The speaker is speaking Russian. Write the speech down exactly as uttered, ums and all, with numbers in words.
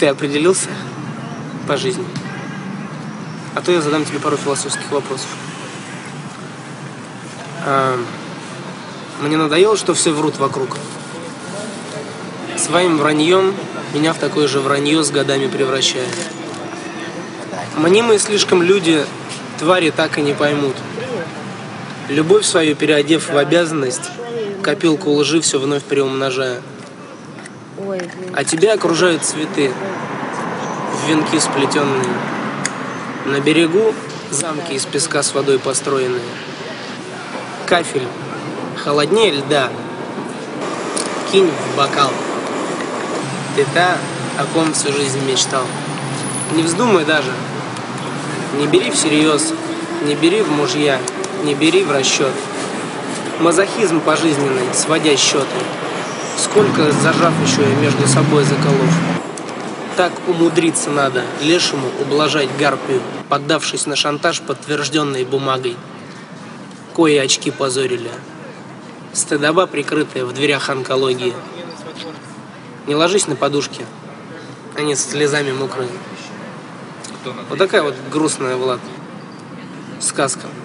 Ты определился по жизни? А то я задам тебе пару философских вопросов. А, мне надоело, что все врут вокруг. Своим враньем меня в такое же вранье с годами превращает. Мнимые слишком люди твари так и не поймут. Любовь свою переодев в обязанность, копилку лжи все вновь приумножая. А тебя окружают цветы, в венки сплетенные. На берегу замки из песка с водой построенные. Кафель холоднее льда. Кинь в бокал. Ты та, о ком всю жизнь мечтал. Не вздумай даже. Не бери всерьез, не бери в мужья, не бери в расчет. Мазохизм пожизненный, сводя счеты. Сколько зажав еще и между собой заколов. Так умудриться надо лешему ублажать гарпию, поддавшись на шантаж, подтвержденный бумагой. Кои очки позорили. Стыдоба, прикрытая в дверях онкологии. Не ложись на подушки, они с слезами мокрые. Вот такая вот грустная, Влад, сказка.